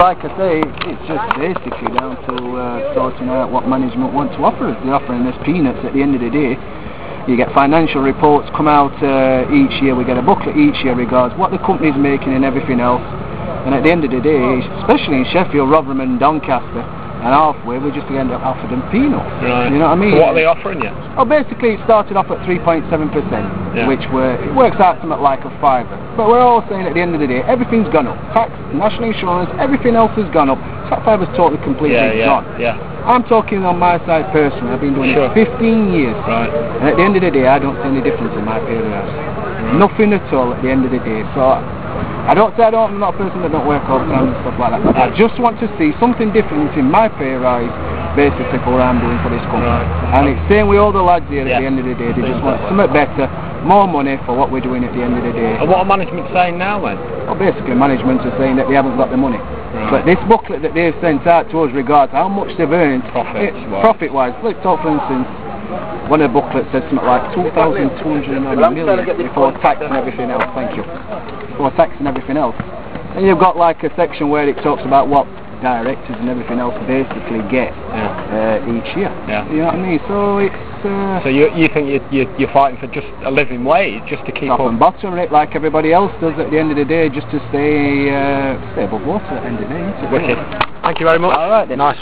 Like I say, it's just basically down to sorting out what management want to offer us. They're offering us peanuts at the end of the day. You get financial reports come out each year. We get a booklet each year regards what the company's making and everything else. And at the end of the day, especially in Sheffield, Rotherham and Doncaster and halfway, we just end up offering them peanuts. Right. You know what I mean? So what are they offering you? Oh, basically it started off at 3.7%, which it works out something like a fiver. But we're all saying at the end of the day, everything's gone up. Tax, national insurance, everything else has gone up. That fiver's totally completely gone. I'm talking on my side personally. I've been doing it 15 years. Right. And at the end of the day, I don't see any difference in my pay rise. Nothing at all at the end of the day. So I'm not a person that don't work all the time and stuff like that. But I just want to see something different in my pay rise, basically for what I'm doing for this company. And it's same with all the lads here at the end of the day. They just want something better, more money for what we're doing at the end of the day. And what are management saying now then? Well, basically management are saying that they haven't got the money. But this booklet that they've sent out to us regards how much they've earned profit-wise. Let's talk, for instance, one of the booklets says something like 2,200 million before tax and everything else. Thank you. Before tax and everything else. And you've got like a section where it talks about what directors and everything else basically get each year. You know what I mean? So it's... so you think you're fighting for just a living wage, just to keep top and bottom rate like everybody else does at the end of the day, just to stay above water at the end of the day. Wicked. Thank you very much. All right then. Nice.